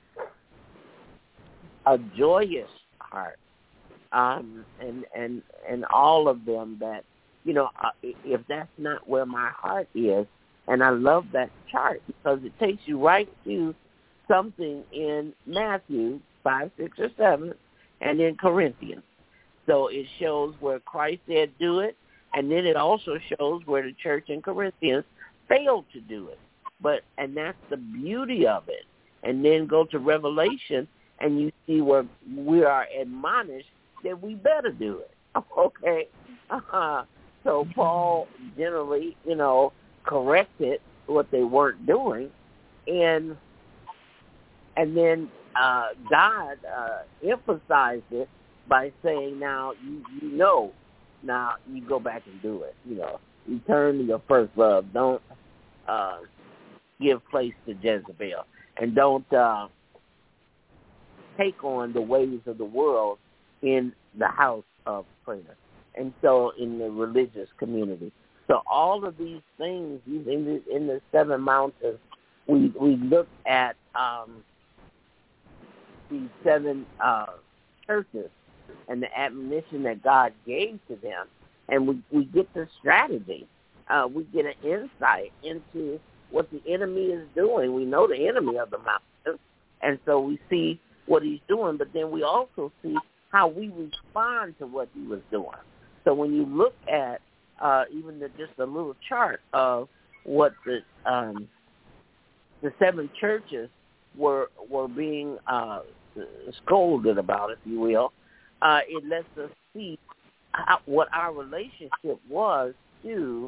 a joyous heart, um, and, and, and all of them that, you know, uh, if that's not where my heart is. And I love that chart because it takes you right to something in Matthew five, six, or seven, and in Corinthians. So it shows where Christ said do it, and then it also shows where the church in Corinthians failed to do it. But and that's the beauty of it. And then go to Revelation, and you see where we are admonished that we better do it. Okay? Uh-huh. So Paul generally, you know, corrected what they weren't doing, and and then uh, God uh, emphasized it by saying, now you, you know, now you go back and do it. You know, return to your first love. Don't uh, give place to Jezebel, and don't uh, take on the ways of the world in the house of prayer, and so in the religious community. So all of these things in the, in the seven mountains, we we look at um, these seven uh, churches and the admonition that God gave to them, and we, we get the strategy. Uh, we get an insight into what the enemy is doing. We know the enemy of the mountains, and so we see what he's doing, but then we also see how we respond to what he was doing. So when you look at Uh, even the, just a little chart of what the um, the seven churches were were being uh, scolded about, if you will, uh, it lets us see how, what our relationship was to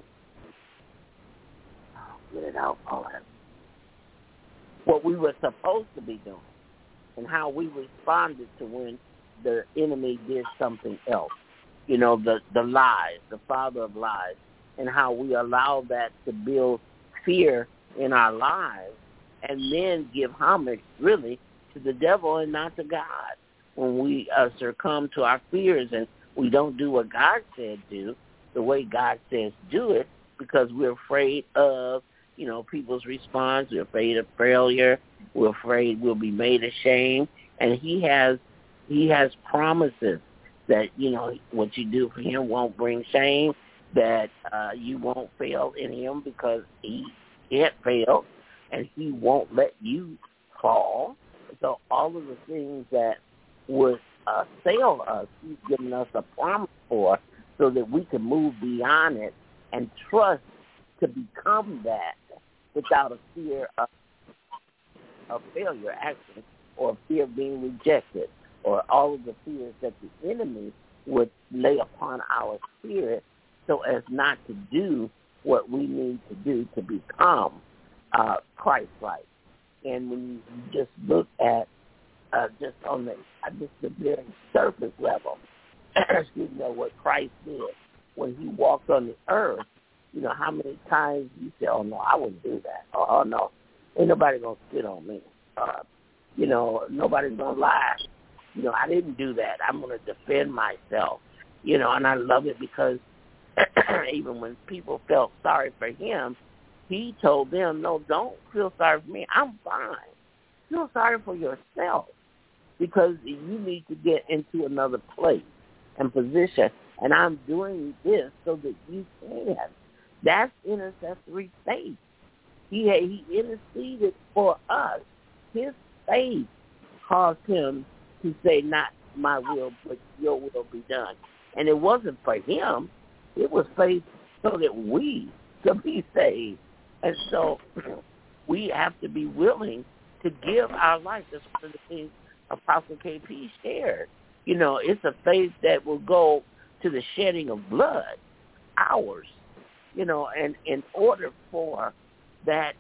oh, get it out, Paul, what we were supposed to be doing, and how we responded to when the enemy did something else. You know, the, the lies, the father of lies, and how we allow that to build fear in our lives and then give homage, really, to the devil and not to God. When we uh, succumb to our fears and we don't do what God said do, the way God says do it, because we're afraid of, you know, people's response, we're afraid of failure, we're afraid we'll be made ashamed, and he has he has promises that, you know, what you do for him won't bring shame, that uh, you won't fail in him because he can't fail, and he won't let you fall. So all of the things that would uh, assail us, he's given us a promise for, so that we can move beyond it and trust to become that without a fear of, of failure, actually, or fear of being rejected, or all of the fears that the enemy would lay upon our spirit, so as not to do what we need to do to become uh, Christ-like. And when you just look at uh, just on the uh, just the very surface level, excuse me, what Christ did when he walked on the earth, you know, how many times you say, oh, no, I wouldn't do that. Oh, oh no, ain't nobody going to spit on me. Uh, you know, nobody's going to lie. You know, I didn't do that. I'm going to defend myself. You know, and I love it because even when people felt sorry for him, he told them, no, don't feel sorry for me. I'm fine. Feel sorry for yourself, because you need to get into another place and position. And I'm doing this so that you can. That's intercessory faith. He he interceded for us. His faith caused him to say, not my will, but your will be done. And it wasn't for him. It was faith so that we could be saved. And so we have to be willing to give our life. That's one of the things Apostle K P shared. You know, it's a faith that will go to the shedding of blood, ours, you know, and in order for that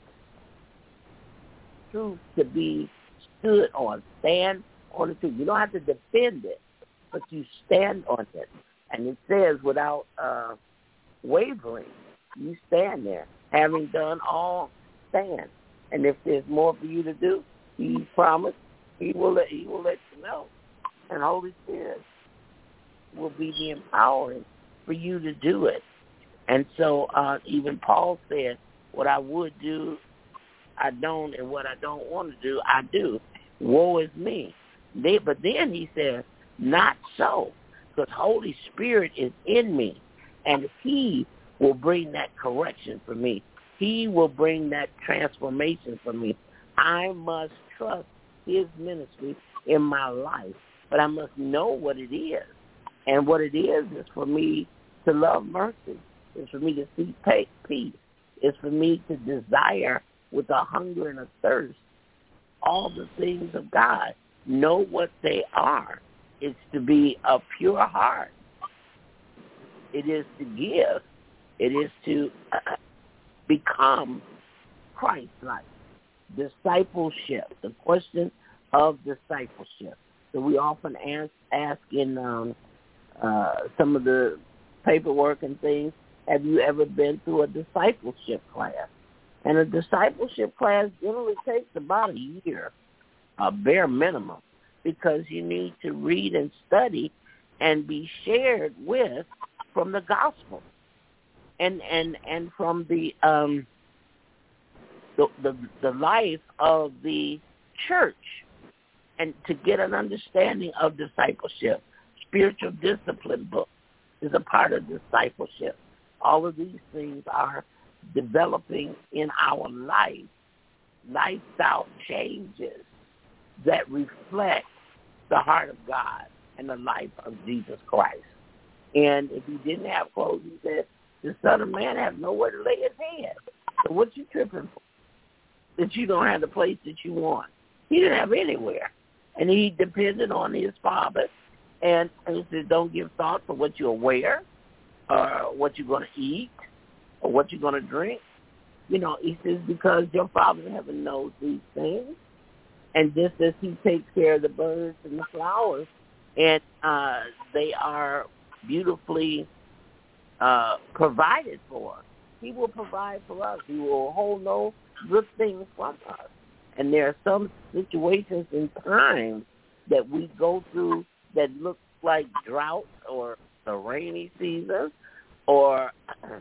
truth to be stood on, stand on the truth. You don't have to defend it, but you stand on it. And it says without uh, wavering, you stand there, having done all, stand. And if there's more for you to do, he promised he will let, he will let you know. And Holy Spirit will be the empowering for you to do it. And so uh, even Paul said, what I would do, I don't, and what I don't want to do, I do. Woe is me. They, but then he said, not so, because Holy Spirit is in me, and he will bring that correction for me. He will bring that transformation for me. I must trust his ministry in my life, but I must know what it is. And what it is is for me to love mercy. It's for me to seek peace. It's for me to desire with a hunger and a thirst all the things of God. Know what they are. It's to be a pure heart. It is to give. It is to uh, become Christ-like. Discipleship, the question of discipleship. So we often ask, ask in um, uh, some of the paperwork and things, have you ever been through a discipleship class? And a discipleship class generally takes about a year, a bare minimum, because you need to read and study and be shared with from the gospel and and, and from the, um, the the the life of the church, and to get an understanding of discipleship. Spiritual discipline book is a part of discipleship. All of these things are developing in our life lifestyle changes that reflect the heart of God and the life of Jesus Christ. And if he didn't have clothes, he said, the Son of Man has nowhere to lay his head. So what you tripping for? That you don't have the place that you want. He didn't have anywhere. And he depended on his Father. And, and he said, don't give thought for what you'll wear, or what you're going to eat, or what you're going to drink. You know, he says, because your Father in heaven knows these things. And just as he takes care of the birds and the flowers, and uh, they are beautifully uh, provided for, he will provide for us. He will hold no good things from us. And there are some situations and times that we go through that look like drought or the rainy season, or um,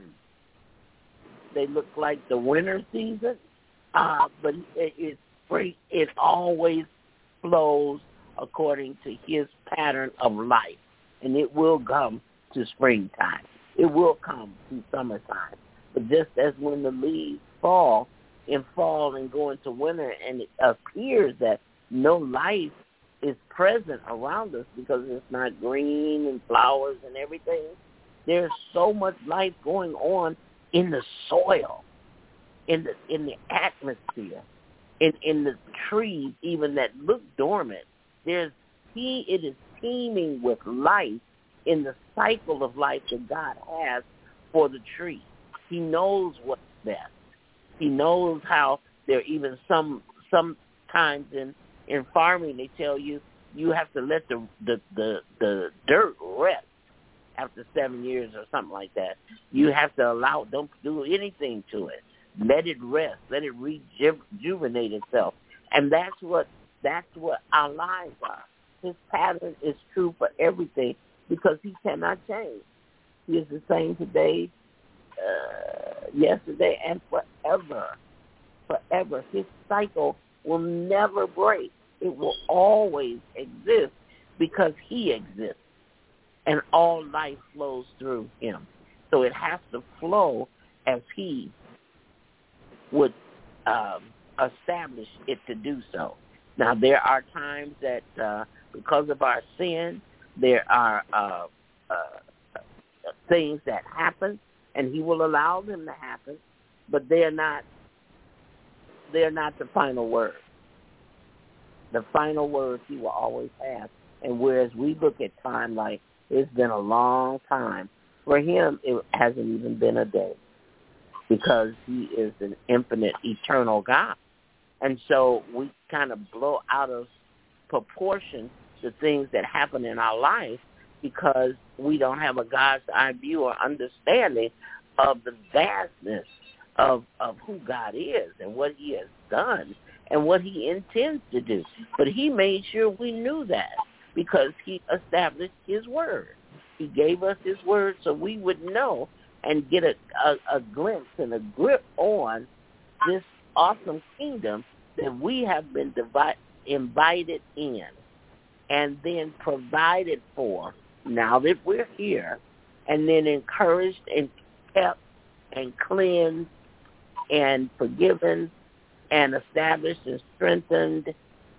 they look like the winter season. Uh, but it, it, it, it always flows according to his pattern of life. And it will come to springtime. It will come to summertime. But just as when the leaves fall in fall and go into winter, and it appears that no life is present around us because it's not green and flowers and everything, there's so much life going on in the soil, in the in the atmosphere, in in the trees even that look dormant. There's he it is teeming with life in the cycle of life that God has for the tree. He knows what's best. He knows how there are even some sometimes in, in farming they tell you you have to let the, the, the, the dirt rest after seven years or something like that. You have to allow, don't do anything to it. Let it rest. Let it rejuvenate itself. And that's what that's what our lives are. His pattern is true for everything because he cannot change. He is the same today, uh, yesterday, and forever. Forever. His cycle will never break. It will always exist because he exists. And all life flows through him. So it has to flow as he would um, establish it to do so. Now, there are times that uh, because of our sin, there are uh, uh, things that happen, and he will allow them to happen, but they're not, they're not the final word. The final word he will always have. And whereas we look at time like it's been a long time, for him it hasn't even been a day because he is an infinite, eternal God. And so we kind of blow out of proportion the things that happen in our life because we don't have a God's eye view or understanding of the vastness of, of who God is and what he has done and what he intends to do. But he made sure we knew that because he established his word. He gave us his word so we would know and get a, a, a glimpse and a grip on this awesome kingdom that we have been divi- invited in and then provided for now that we're here, and then encouraged and kept and cleansed and forgiven and established and strengthened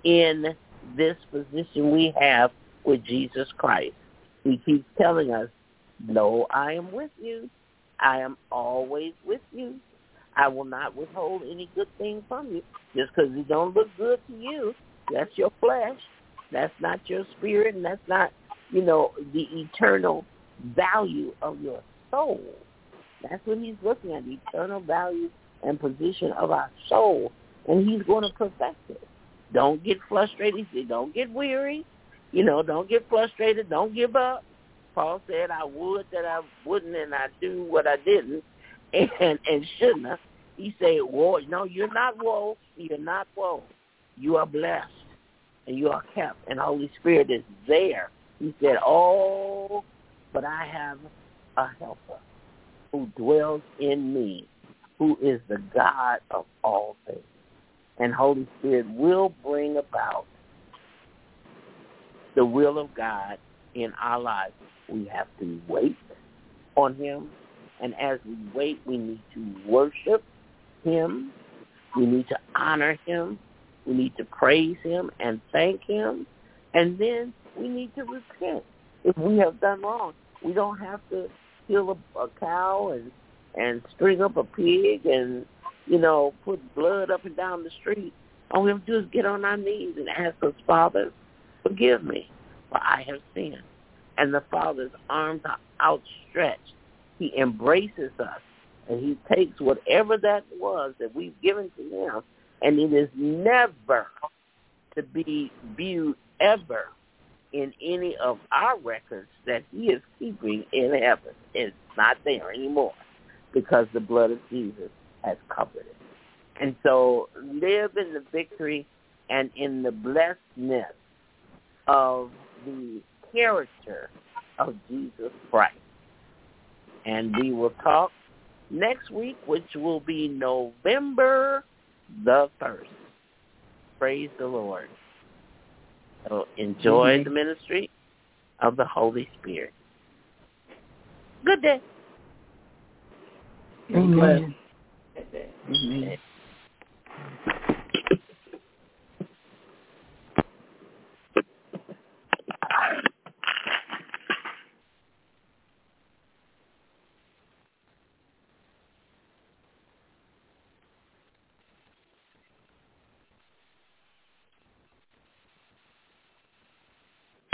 in this position we have with Jesus Christ. He keeps telling us, "Lo, I am with you. I am always with you. I will not withhold any good thing from you." Just because it don't look good to you, that's your flesh. That's not your spirit, and that's not, you know, the eternal value of your soul. That's what he's looking at, the eternal value and position of our soul, and he's going to perfect it. Don't get frustrated. He said, don't get weary. You know, don't get frustrated. Don't give up. Paul said, I would that I wouldn't, and I do what I didn't and, and shouldn't have. He said, woe. No, you're not woe. You're not woe. You are blessed, and you are kept, and the Holy Spirit is there. He said, oh, but I have a helper who dwells in me, who is the God of all things. And Holy Spirit will bring about the will of God in our lives. We have to wait on him, and as we wait, we need to worship him. We need to honor him. We need to praise him and thank him, and then we need to repent if we have done wrong. We don't have to kill a, a cow and and string up a pig and, you know, put blood up and down the street. All we have to do is get on our knees and ask us, Father, forgive me, for I have sinned. And the Father's arms are outstretched. He embraces us, and he takes whatever that was that we've given to him, and it is never to be viewed ever in any of our records that he is keeping in heaven. It's not there anymore. because the blood of Jesus has covered it. And so live in the victory and in the blessedness of the character of Jesus Christ. And we will talk next week, which will be November the first. Praise the Lord. So enjoy mm-hmm. the ministry of the Holy Spirit. Good day. Amen. Amen.